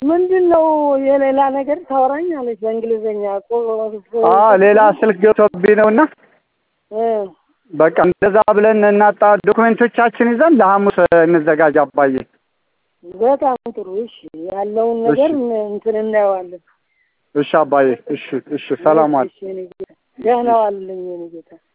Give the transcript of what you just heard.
ምንድነው የሌላ ነገር ታወራኛለች በእንግሊዘኛ ሌላ ስልክ ገብቶብኝ ነውና በቃ እንደዛ ብለን እናጣ ዶክመንቶቻችን ይዘን ለሐሙስ እንዘጋጅ አባዬ በጣም ጥሩ እሺ ያለውን ነገር እንትን እናየዋለን እሺ አባዬ እሺ ሰላም ዋል ደህና ዋልልኝ የኔ ጌታ